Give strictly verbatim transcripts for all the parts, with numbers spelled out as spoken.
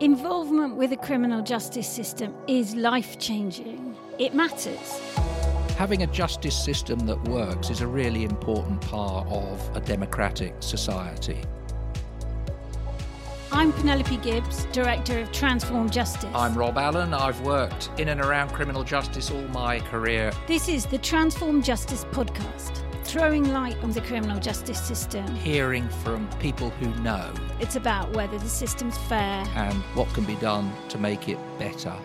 Involvement with the criminal justice system is life-changing. It matters. Having a justice system that works is a really important part of a democratic society. I'm Penelope Gibbs, Director of Transform Justice. I'm Rob Allen. I've worked in and around criminal justice all my career. This is the Transform Justice podcast, throwing light on the criminal justice system. Hearing from people who know. It's about whether the system's fair and what can be done to make it better.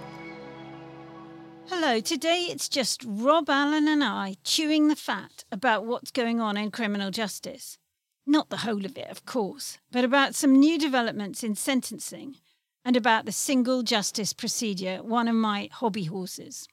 Hello, today it's just Rob Allen and I chewing the fat about what's going on in criminal justice. Not the whole of it, of course, but about some new developments in sentencing and about the single justice procedure, one of my hobby horses.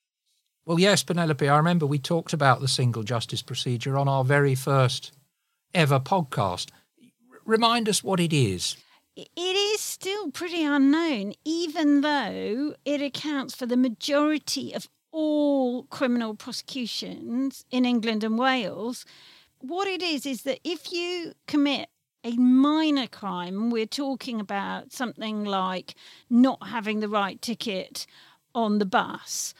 Well, yes, Penelope, I remember we talked about the single justice procedure on our very first ever podcast. R- remind us what it is. It is still pretty unknown, even though it accounts for the majority of all criminal prosecutions in England and Wales. What it is, is that if you commit a minor crime, we're talking about something like not having the right ticket on the bus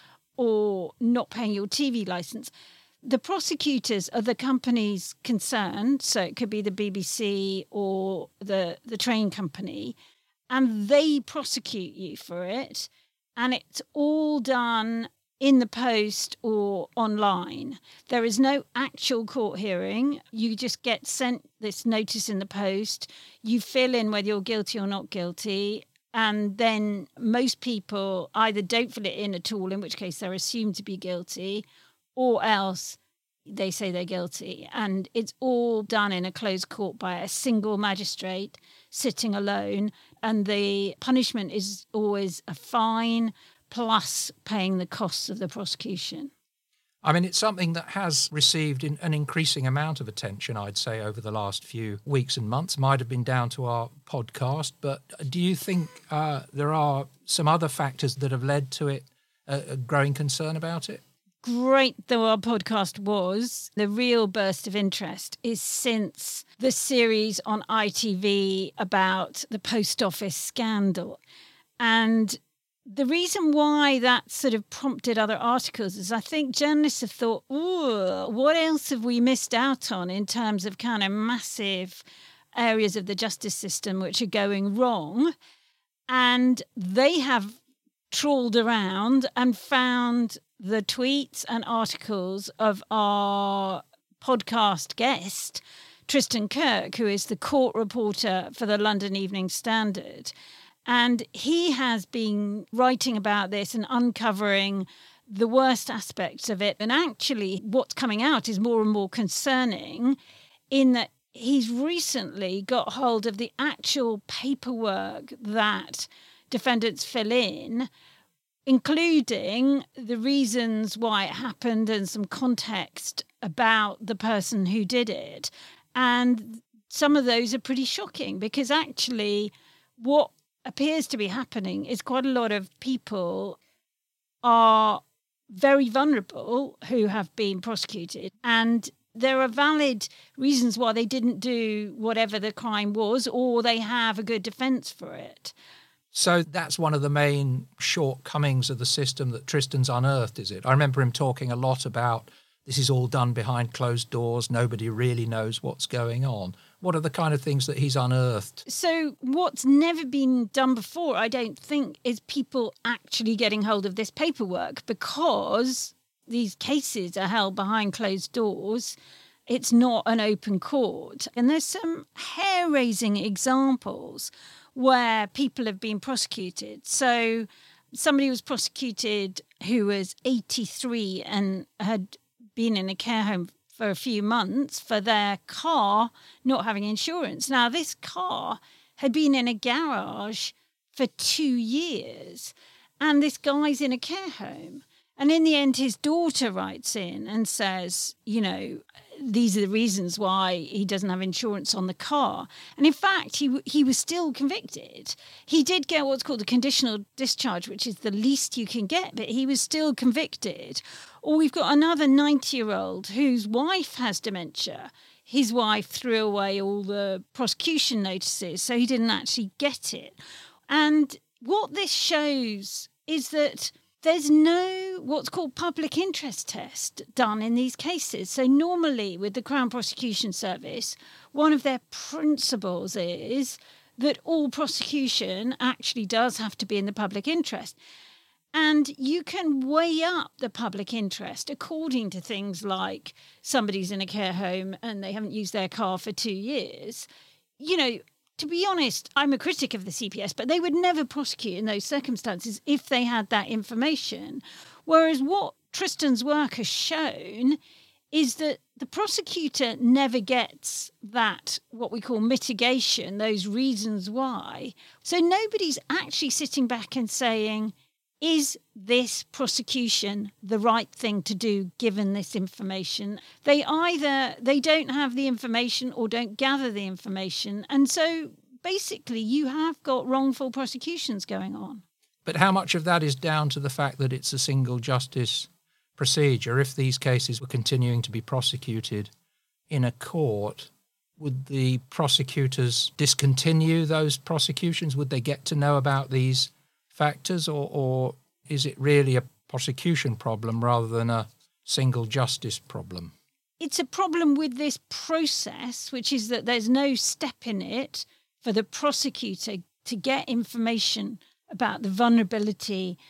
or not paying your T V licence, the prosecutors are the companies concerned, so it could be the B B C or the, the train company, and they prosecute you for it, and it's all done in the post or online. There is no actual court hearing. You just get sent this notice in the post. You fill in whether you're guilty or not guilty. And then most people either don't fill it in at all, in which case they're assumed to be guilty, or else they say they're guilty. And it's all done in a closed court by a single magistrate sitting alone. And the punishment is always a fine plus paying the costs of the prosecution. I mean, it's something that has received an increasing amount of attention, I'd say, over the last few weeks and months. Might have been down to our podcast, but do you think uh, there are some other factors that have led to it, uh, a growing concern about it? Great though our podcast was, the real burst of interest is since the series on I T V about the post office scandal. And the reason why that sort of prompted other articles is I think journalists have thought, ooh, what else have we missed out on in terms of kind of massive areas of the justice system which are going wrong? And they have trawled around and found the tweets and articles of our podcast guest, Tristan Kirk, who is the court reporter for the London Evening Standard. And he has been writing about this and uncovering the worst aspects of it. And actually, what's coming out is more and more concerning in that he's recently got hold of the actual paperwork that defendants fill in, including the reasons why it happened and some context about the person who did it. And some of those are pretty shocking because actually what appears to be happening is quite a lot of people are very vulnerable who have been prosecuted, and there are valid reasons why they didn't do whatever the crime was, or they have a good defence for it. So that's one of the main shortcomings of the system that Tristan's unearthed, is it? I remember him talking a lot about this is all done behind closed doors, nobody really knows what's going on. What are the kind of things that he's unearthed? So what's never been done before, I don't think, is people actually getting hold of this paperwork because these cases are held behind closed doors. It's not an open court. And there's some hair-raising examples where people have been prosecuted. So somebody was prosecuted who was eighty-three and had been in a care home for a few months for their car not having insurance. Now, this car had been in a garage for two years, and this guy's in a care home. And in the end, his daughter writes in and says, you know, these are the reasons why he doesn't have insurance on the car. And in fact, he he was still convicted. He did get what's called a conditional discharge, which is the least you can get, but he was still convicted. Or we've got another ninety-year-old whose wife has dementia. His wife threw away all the prosecution notices, so he didn't actually get it. And what this shows is that there's no what's called public interest test done in these cases. So normally with the Crown Prosecution Service, one of their principles is that all prosecution actually does have to be in the public interest. And you can weigh up the public interest according to things like somebody's in a care home and they haven't used their car for two years. You know, to be honest, I'm a critic of the C P S, but they would never prosecute in those circumstances if they had that information. Whereas what Tristan's work has shown is that the prosecutor never gets that, what we call mitigation, those reasons why. So nobody's actually sitting back and saying, is this prosecution the right thing to do given this information? They either, they don't have the information or don't gather the information. And so basically you have got wrongful prosecutions going on. But how much of that is down to the fact that it's a single justice procedure? If these cases were continuing to be prosecuted in a court, would the prosecutors discontinue those prosecutions? Would they get to know about these factors, or, or is it really a prosecution problem rather than a single justice problem? It's a problem with this process, which is that there's no step in it for the prosecutor to get information about the vulnerability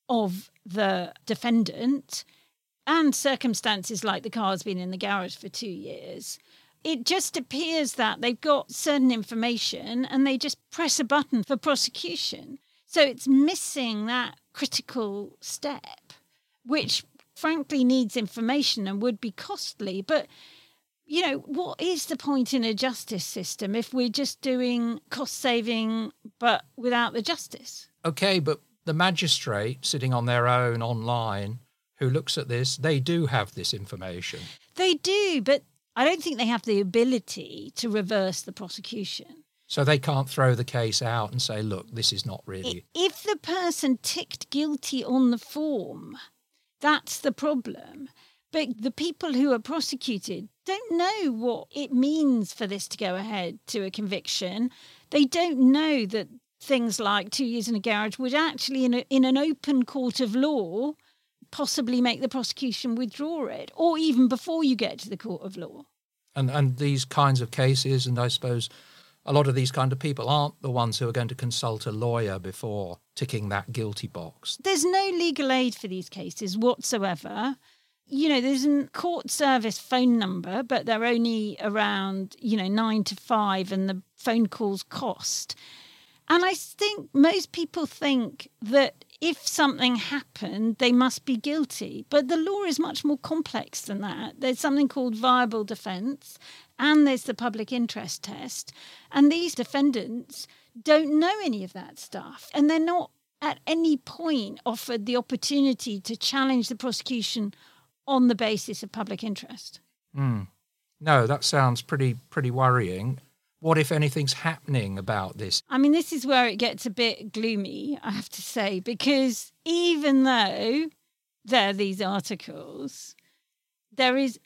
of the defendant and circumstances like the car's been in the garage for two years. It just appears that they've got certain information and they just press a button for prosecution. So it's missing that critical step, which frankly needs information and would be costly. But, you know, what is the point in a justice system if we're just doing cost saving but without the justice? Okay, but the magistrate sitting on their own online who looks at this, they do have this information. They do, but I don't think they have the ability to reverse the prosecution. So they can't throw the case out and say, look, this is not really... If the person ticked guilty on the form, that's the problem. But the people who are prosecuted don't know what it means for this to go ahead to a conviction. They don't know that things like two years in a garage would actually, in, a, in an open court of law, possibly make the prosecution withdraw it, or even before you get to the court of law. And and these kinds of cases, and I suppose a lot of these kind of people aren't the ones who are going to consult a lawyer before ticking that guilty box. There's no legal aid for these cases whatsoever. You know, there's a court service phone number, but they're only around, you know, nine to five, and the phone calls cost. And I think most people think that if something happened, they must be guilty. But the law is much more complex than that. There's something called viable defence, and there's the public interest test. And these defendants don't know any of that stuff. And they're not at any point offered the opportunity to challenge the prosecution on the basis of public interest. Mm. No, that sounds pretty pretty worrying. What, if anything's happening about this? I mean, this is where it gets a bit gloomy, I have to say, because even though there are these articles, there is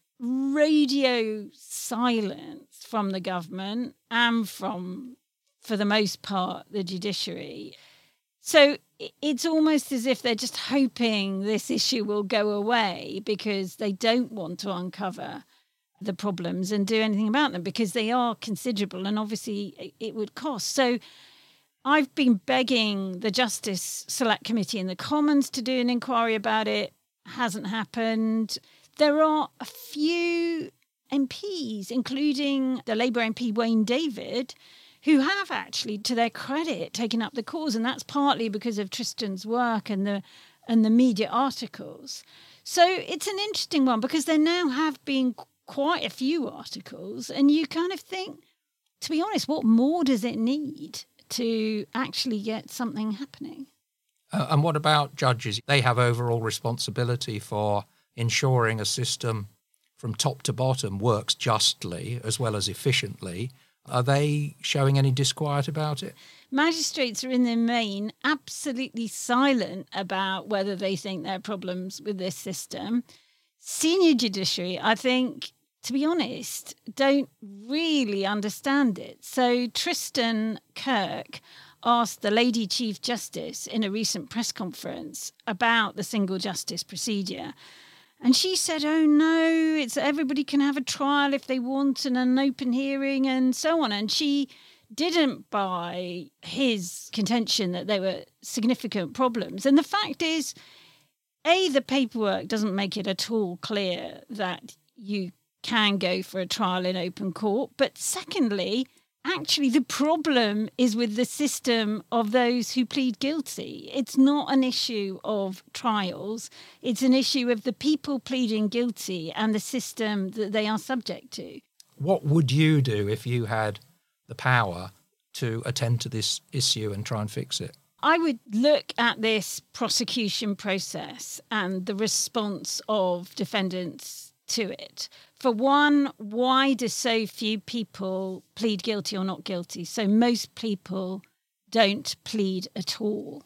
radio silence from the government and from, for the most part, the judiciary. So it's almost as if they're just hoping this issue will go away because they don't want to uncover the problems and do anything about them, because they are considerable and obviously it would cost. So I've been begging the Justice Select Committee in the Commons to do an inquiry about it. Hasn't happened. There are a few M Ps, including the Labour M P Wayne David, who have actually, to their credit, taken up the cause, and that's partly because of Tristan's work and the and the media articles. So it's an interesting one because there now have been quite a few articles, and you kind of think, to be honest, what more does it need to actually get something happening? Uh, and what about judges? They have overall responsibility for ensuring a system from top to bottom works justly as well as efficiently. Are they showing any disquiet about it? Magistrates are in the main absolutely silent about whether they think there are problems with this system. Senior judiciary, I think, to be honest, don't really understand it. So Tristan Kirk asked the Lady Chief Justice in a recent press conference about the single justice procedure. And she said, oh, no, it's everybody can have a trial if they want and an open hearing and so on. And she didn't buy his contention that there were significant problems. And the fact is, A, the paperwork doesn't make it at all clear that you can go for a trial in open court. But secondly, actually, the problem is with the system of those who plead guilty. It's not an issue of trials. It's an issue of the people pleading guilty and the system that they are subject to. What would you do if you had the power to attend to this issue and try and fix it? I would look at this prosecution process and the response of defendants to it. For one, why do so few people plead guilty or not guilty? So most people don't plead at all.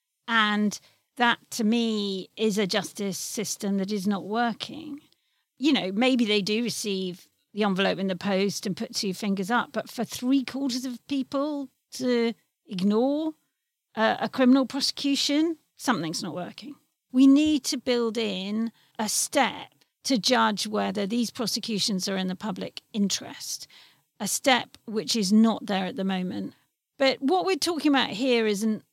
And that, to me, is a justice system that is not working. You know, maybe they do receive the envelope in the post and put two fingers up, but for three quarters of people to ignore uh, a criminal prosecution, something's not working. We need to build in a step to judge whether these prosecutions are in the public interest, a step which is not there at the moment. But what we're talking about here is an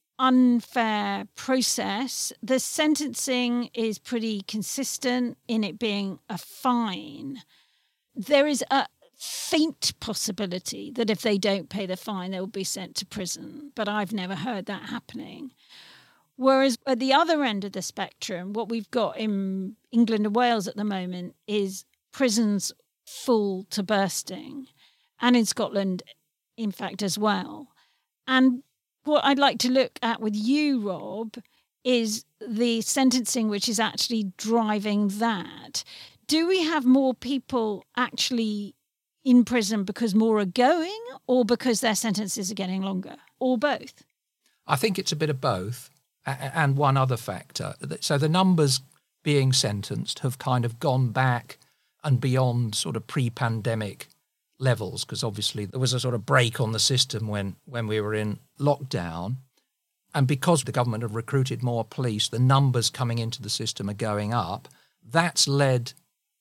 unfair process. The sentencing is pretty consistent in it being a fine. There is a faint possibility that if they don't pay the fine, they will be sent to prison. But I've never heard that happening. Whereas at the other end of the spectrum, what we've got in England and Wales at the moment is prisons full to bursting, and in Scotland, in fact, as well. And what I'd like to look at with you, Rob, is the sentencing which is actually driving that. Do we have more people actually in prison because more are going, or because their sentences are getting longer, or both? I think it's a bit of both. And one other factor. So the numbers being sentenced have kind of gone back and beyond sort of pre-pandemic levels, because obviously there was a sort of break on the system when, when we were in lockdown. And because the government have recruited more police, the numbers coming into the system are going up. That's led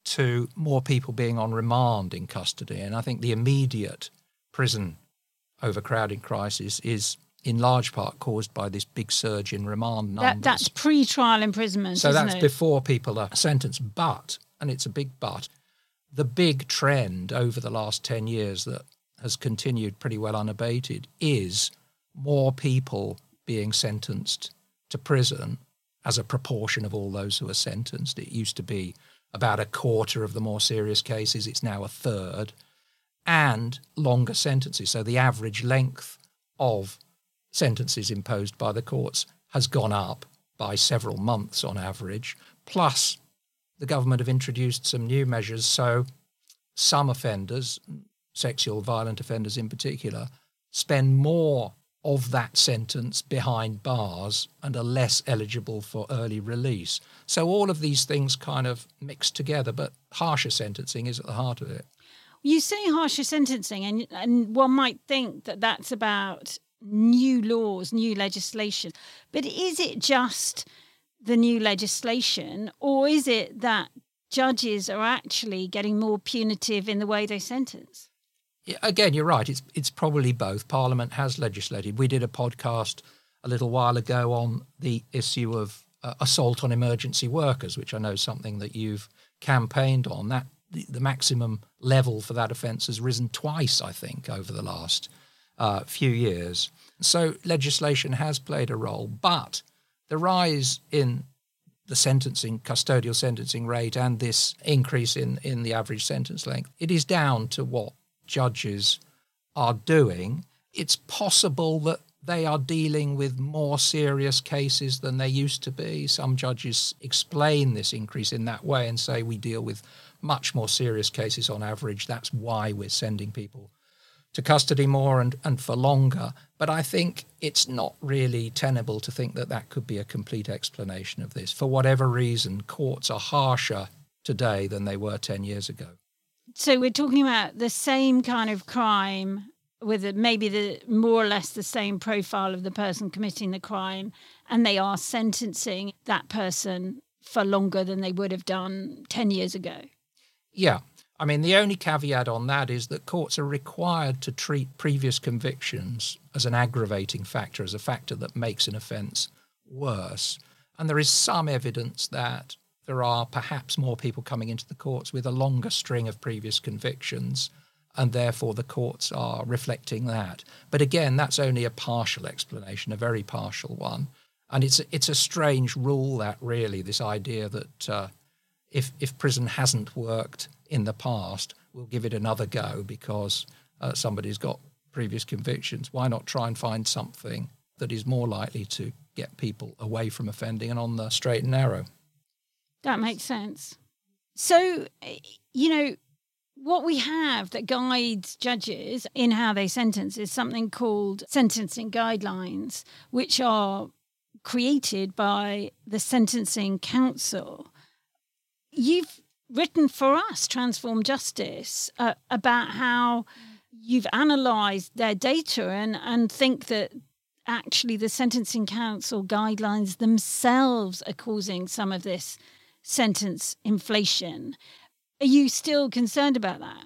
to more people being on remand in custody. And I think the immediate prison overcrowding crisis is in large part caused by this big surge in remand numbers. That, that's pre-trial imprisonment, So isn't that's it? before people are sentenced. But, and it's a big but, the big trend over the last ten years that has continued pretty well unabated is more people being sentenced to prison as a proportion of all those who are sentenced. It used to be about a quarter of the more serious cases. It's now a third. And longer sentences. So the average length of sentences imposed by the courts has gone up by several months on average. Plus, the government have introduced some new measures. So some offenders, sexual violent offenders in particular, spend more of that sentence behind bars and are less eligible for early release. So all of these things kind of mix together, but harsher sentencing is at the heart of it. You say harsher sentencing, and, and one might think that that's about new laws, new legislation. But is it just the new legislation, or is it that judges are actually getting more punitive in the way they sentence? Yeah, again, you're right. It's it's probably both. Parliament has legislated. We did a podcast a little while ago on the issue of uh, assault on emergency workers, which I know is something that you've campaigned on. That the, the maximum level for that offence has risen twice, I think, over the last uh, few years. So legislation has played a role, but the rise in the sentencing, custodial sentencing rate, and this increase in, in the average sentence length, it is down to what judges are doing. It's possible that they are dealing with more serious cases than they used to be. Some judges explain this increase in that way and say we deal with much more serious cases on average. That's why we're sending people to custody more and, and for longer. But I think it's not really tenable to think that that could be a complete explanation of this. For whatever reason, courts are harsher today than they were ten years ago. So we're talking about the same kind of crime with a, maybe the more or less the same profile of the person committing the crime, and they are sentencing that person for longer than they would have done ten years ago. Yeah. I mean, the only caveat on that is that courts are required to treat previous convictions as an aggravating factor, as a factor that makes an offence worse. And there is some evidence that there are perhaps more people coming into the courts with a longer string of previous convictions, and therefore the courts are reflecting that. But again, that's only a partial explanation, a very partial one. And it's it's a strange rule, that really, this idea that uh, if if prison hasn't worked in the past, we'll give it another go because uh, somebody's got previous convictions. Why not try and find something that is more likely to get people away from offending and on the straight and narrow? That makes sense. So, you know, what we have that guides judges in how they sentence is something called sentencing guidelines, which are created by the Sentencing Council. You've written for us, Transform Justice, uh, about how you've analysed their data and, and think that actually the Sentencing Council guidelines themselves are causing some of this sentence inflation. Are you still concerned about that?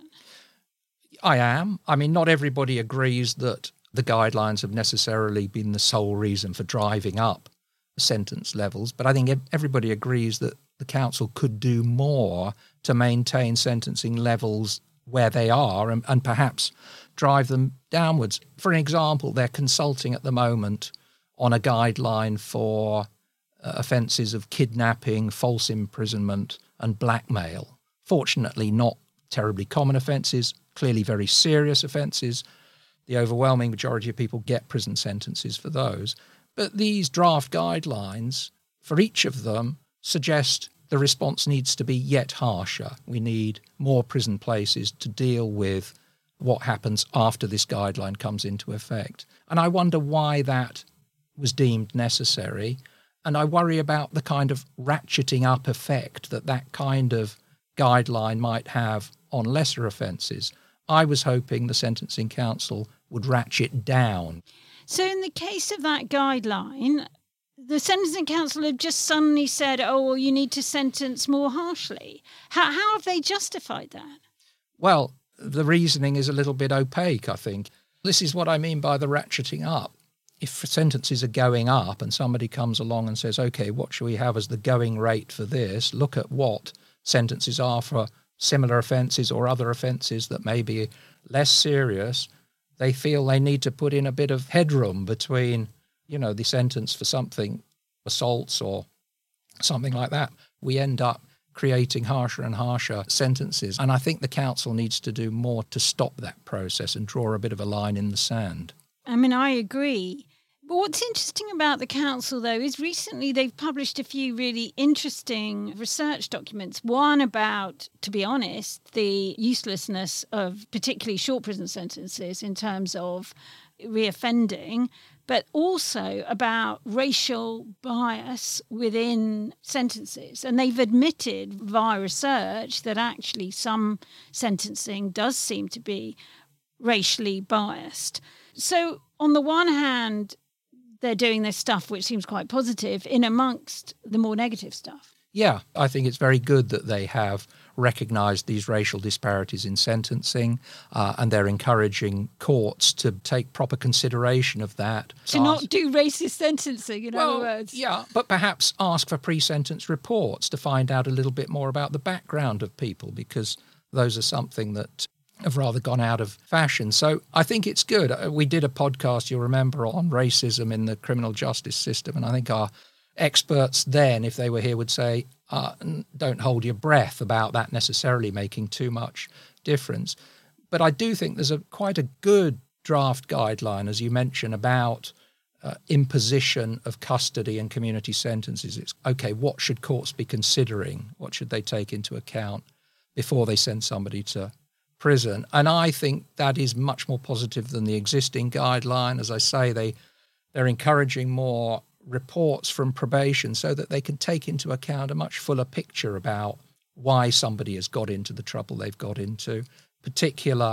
I am. I mean, not everybody agrees that the guidelines have necessarily been the sole reason for driving up sentence levels, but I think everybody agrees that the council could do more to maintain sentencing levels where they are and, and perhaps drive them downwards. For an example, they're consulting at the moment on a guideline for uh, offences of kidnapping, false imprisonment and blackmail. Fortunately, not terribly common offences, clearly very serious offences. The overwhelming majority of people get prison sentences for those. But these draft guidelines, for each of them, suggest the response needs to be yet harsher. We need more prison places to deal with what happens after this guideline comes into effect. And I wonder why that was deemed necessary. And I worry about the kind of ratcheting up effect that that kind of guideline might have on lesser offences. I was hoping the Sentencing Council would ratchet down. So in the case of that guideline, the Sentencing Council have just suddenly said, oh, well, you need to sentence more harshly. How, how have they justified that? Well, the reasoning is a little bit opaque, I think. This is what I mean by the ratcheting up. If sentences are going up and somebody comes along and says, OK, what should we have as the going rate for this? Look at what sentences are for similar offences or other offences that may be less serious. They feel they need to put in a bit of headroom between, you know, the sentence for something, assaults or something like that. We end up creating harsher and harsher sentences. And I think the council needs to do more to stop that process and draw a bit of a line in the sand. I mean, I agree. But what's interesting about the council, though, is recently they've published a few really interesting research documents. One about, to be honest, the uselessness of particularly short prison sentences in terms of reoffending, but also about racial bias within sentences. And they've admitted via research that actually some sentencing does seem to be racially biased. So on the one hand, they're doing this stuff which seems quite positive in amongst the more negative stuff. Yeah, I think it's very good that they have recognised these racial disparities in sentencing uh, and they're encouraging courts to take proper consideration of that. To ask, not do racist sentencing, in well, other words. Yeah, but perhaps ask for pre-sentence reports to find out a little bit more about the background of people, because those are something that have rather gone out of fashion. So I think it's good. We did a podcast, you'll remember, on racism in the criminal justice system, and I think our experts then, if they were here, would say, uh, don't hold your breath about that necessarily making too much difference. But I do think there's a quite a good draft guideline, as you mentioned, about uh, imposition of custody and community sentences. It's, okay, what should courts be considering? What should they take into account before they send somebody to prison? And I think that is much more positive than the existing guideline. As I say, they, they're encouraging more reports from probation so that they can take into account a much fuller picture about why somebody has got into the trouble they've got into, particular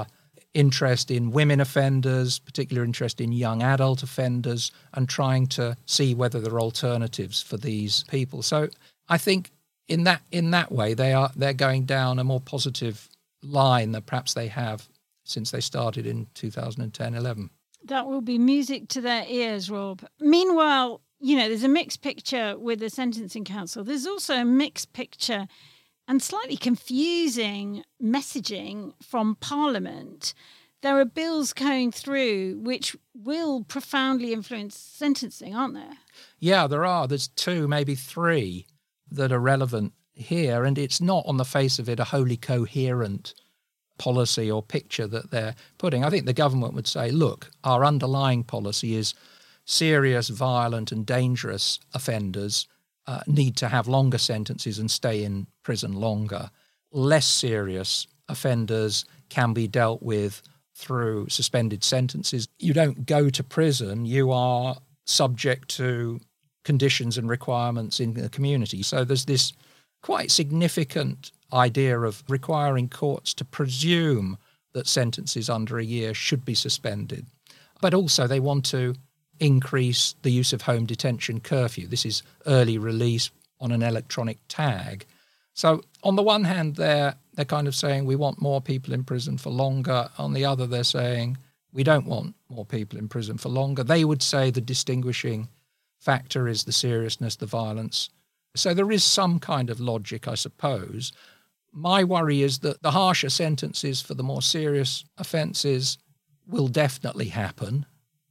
interest in women offenders, particular interest in young adult offenders, and trying to see whether there are alternatives for these people. So I think in that in that way they are they're going down a more positive line than perhaps they have since they started in two thousand ten eleven. That will be music to their ears, Rob. Meanwhile, you know, there's a mixed picture with the Sentencing Council. There's also a mixed picture and slightly confusing messaging from Parliament. There are bills going through which will profoundly influence sentencing, aren't there? Yeah, there are. There's two, maybe three that are relevant here, and it's not on the face of it a wholly coherent policy or picture that they're putting. I think the government would say, look, our underlying policy is serious, violent and dangerous offenders uh, need to have longer sentences and stay in prison longer. Less serious offenders can be dealt with through suspended sentences. You don't go to prison, you are subject to conditions and requirements in the community. So there's this quite significant idea of requiring courts to presume that sentences under a year should be suspended. But also they want to increase the use of home detention curfew. This is early release on an electronic tag. So on the one hand, they're, they're kind of saying we want more people in prison for longer. On the other, they're saying we don't want more people in prison for longer. They would say the distinguishing factor is the seriousness, the violence. So there is some kind of logic, I suppose. My worry is that the harsher sentences for the more serious offences will definitely happen.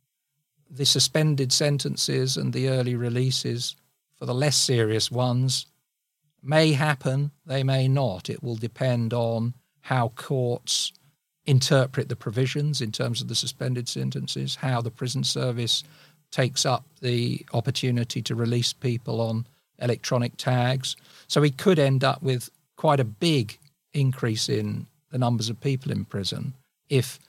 The suspended sentences and the early releases for the less serious ones may happen, they may not. It will depend on how courts interpret the provisions in terms of the suspended sentences, how the prison service takes up the opportunity to release people on electronic tags. So we could end up with quite a big increase in the numbers of people in prison if,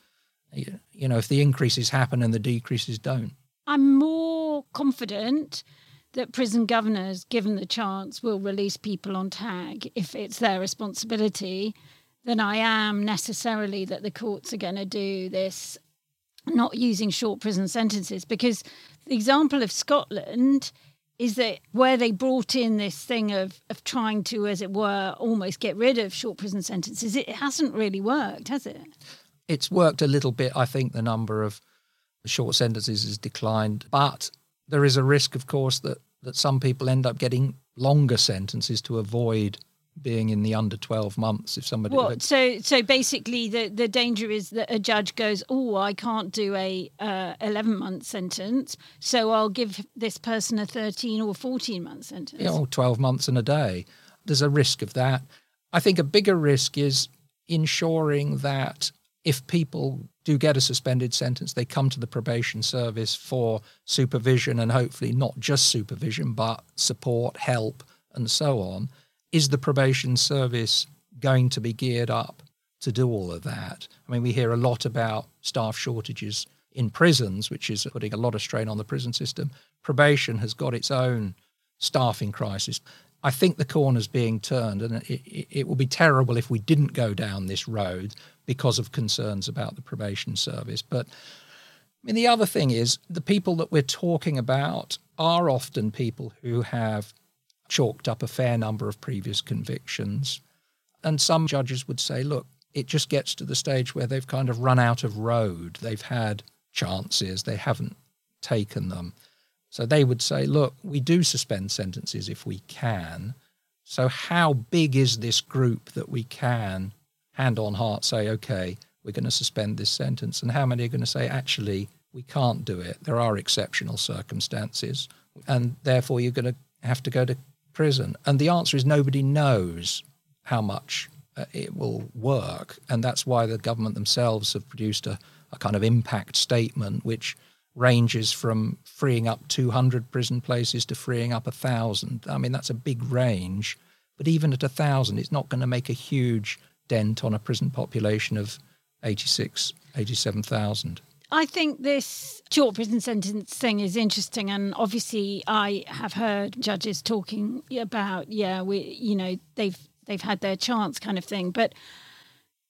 you know, if the increases happen and the decreases don't. I'm more confident that prison governors, given the chance, will release people on tag if it's their responsibility than I am necessarily that the courts are going to do this not using short prison sentences. Because the example of Scotland is that where they brought in this thing of, of trying to, as it were, almost get rid of short prison sentences, it hasn't really worked, has it? It's worked a little bit. I think the number of short sentences has declined. But there is a risk, of course, that, that some people end up getting longer sentences to avoid being in the under twelve months if somebody... What? So so basically the, the danger is that a judge goes, oh, I can't do a uh, eleven-month sentence, so I'll give this person a thirteen or fourteen-month sentence. You know, twelve months and a day. There's a risk of that. I think a bigger risk is ensuring that if people do get a suspended sentence, they come to the probation service for supervision and hopefully not just supervision, but support, help, and so on. Is the probation service going to be geared up to do all of that? I mean, we hear a lot about staff shortages in prisons, which is putting a lot of strain on the prison system. Probation has got its own staffing crisis. I think the corner's being turned, and it, it, it will be terrible if we didn't go down this road because of concerns about the probation service. But I mean, the other thing is the people that we're talking about are often people who have chalked up a fair number of previous convictions. And some judges would say, look, it just gets to the stage where they've kind of run out of road. They've had chances, they haven't taken them. So they would say, look, we do suspend sentences if we can. So how big is this group that we can, hand on heart, say, okay, we're going to suspend this sentence? And how many are going to say, actually, we can't do it? There are exceptional circumstances, and therefore you're going to have to go to prison. And the answer is nobody knows how much uh, it will work. And that's why the government themselves have produced a, a kind of impact statement, which ranges from freeing up two hundred prison places to freeing up one thousand. I mean, that's a big range. But even at one thousand, it's not going to make a huge dent on a prison population of eighty-six, eighty-seven thousand. I think this short prison sentence thing is interesting, and obviously I have heard judges talking about, yeah, we, you know, they've they've had their chance kind of thing. But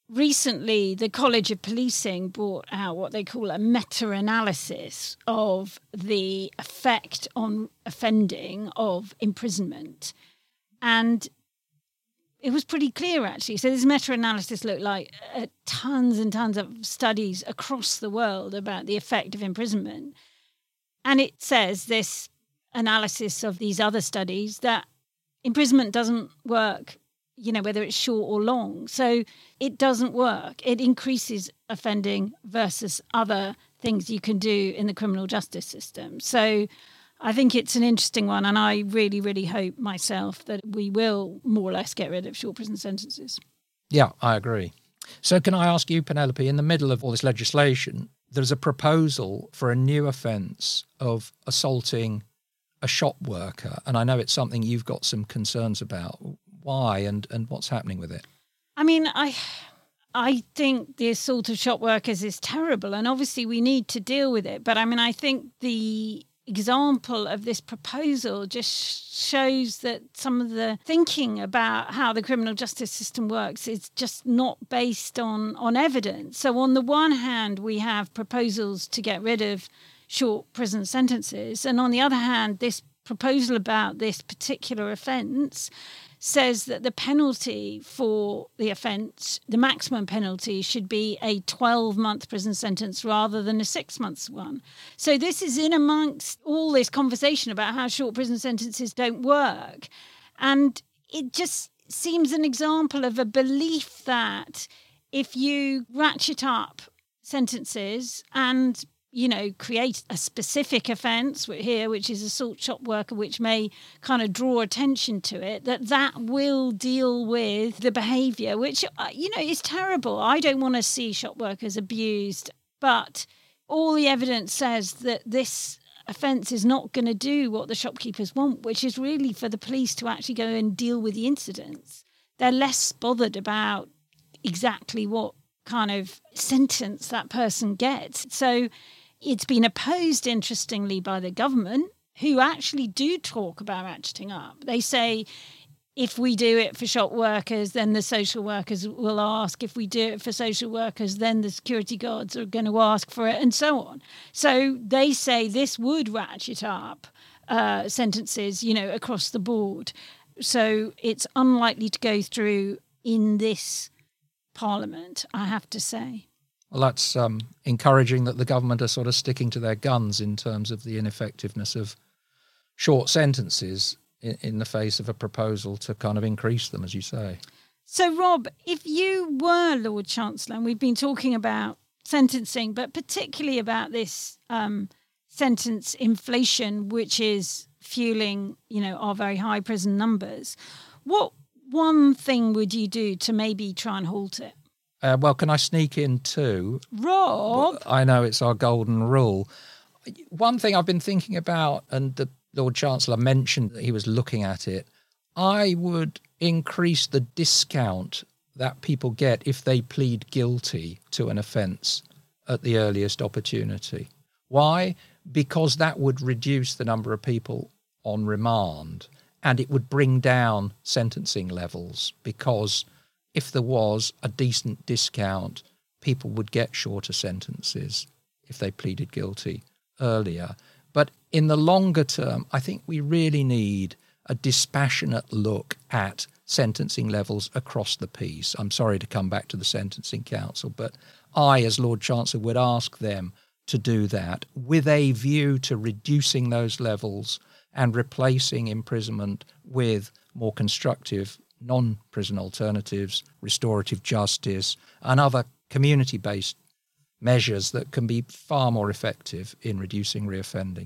recently the College of Policing brought out what they call a meta-analysis of the effect on offending of imprisonment. And it was pretty clear, actually. So this meta-analysis looked like uh, tons and tons of studies across the world about the effect of imprisonment. And it says, this analysis of these other studies, that imprisonment doesn't work, you know, whether it's short or long. So it doesn't work. It increases offending versus other things you can do in the criminal justice system. So I think it's an interesting one, and I really, really hope myself that we will more or less get rid of short prison sentences. Yeah, I agree. So can I ask you, Penelope, in the middle of all this legislation, there's a proposal for a new offence of assaulting a shop worker, and I know it's something you've got some concerns about. Why, and, and what's happening with it? I mean, I... I think the assault of shop workers is terrible, and obviously we need to deal with it. But I mean, I think the example of this proposal just shows that some of the thinking about how the criminal justice system works is just not based on, on evidence. So on the one hand, we have proposals to get rid of short prison sentences. And on the other hand, this proposal about this particular offence says that the penalty for the offence, the maximum penalty, should be a twelve-month prison sentence rather than a six-month one. So this is in amongst all this conversation about how short prison sentences don't work. And it just seems an example of a belief that if you ratchet up sentences and, you know, create a specific offence here, which is assault shop worker, which may kind of draw attention to it, that that will deal with the behaviour, which, you know, is terrible. I don't want to see shop workers abused, but all the evidence says that this offence is not going to do what the shopkeepers want, which is really for the police to actually go and deal with the incidents. They're less bothered about exactly what kind of sentence that person gets. So it's been opposed, interestingly, by the government, who actually do talk about ratcheting up. They say, if we do it for shop workers, then the social workers will ask. If we do it for social workers, then the security guards are going to ask for it, and so on. So they say this would ratchet up uh, sentences, you know, across the board. So it's unlikely to go through in this Parliament, I have to say. Well, that's um, encouraging that the government are sort of sticking to their guns in terms of the ineffectiveness of short sentences in, in the face of a proposal to kind of increase them, as you say. So, Rob, if you were Lord Chancellor, and we've been talking about sentencing, but particularly about this um, sentence inflation, which is fueling, you know, our very high prison numbers, what one thing would you do to maybe try and halt it? Uh, well, can I sneak in too? Rob? I know it's our golden rule. One thing I've been thinking about, and the Lord Chancellor mentioned that he was looking at it, I would increase the discount that people get if they plead guilty to an offence at the earliest opportunity. Why? Because that would reduce the number of people on remand, and it would bring down sentencing levels, because if there was a decent discount, people would get shorter sentences if they pleaded guilty earlier. But in the longer term, I think we really need a dispassionate look at sentencing levels across the piece. I'm sorry to come back to the Sentencing Council, but I, as Lord Chancellor, would ask them to do that with a view to reducing those levels and replacing imprisonment with more constructive non-prison alternatives, restorative justice, and other community-based measures that can be far more effective in reducing reoffending.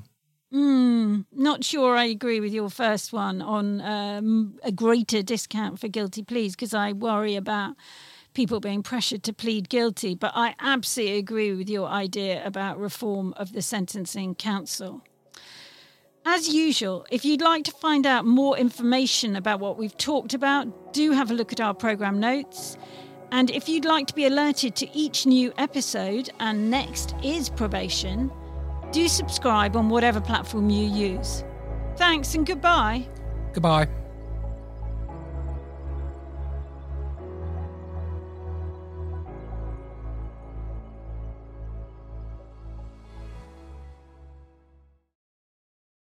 Mm, not sure I agree with your first one on um, a greater discount for guilty pleas, because I worry about people being pressured to plead guilty. But I absolutely agree with your idea about reform of the Sentencing Council. As usual, if you'd like to find out more information about what we've talked about, do have a look at our programme notes. And if you'd like to be alerted to each new episode, and next is probation, do subscribe on whatever platform you use. Thanks and goodbye. Goodbye.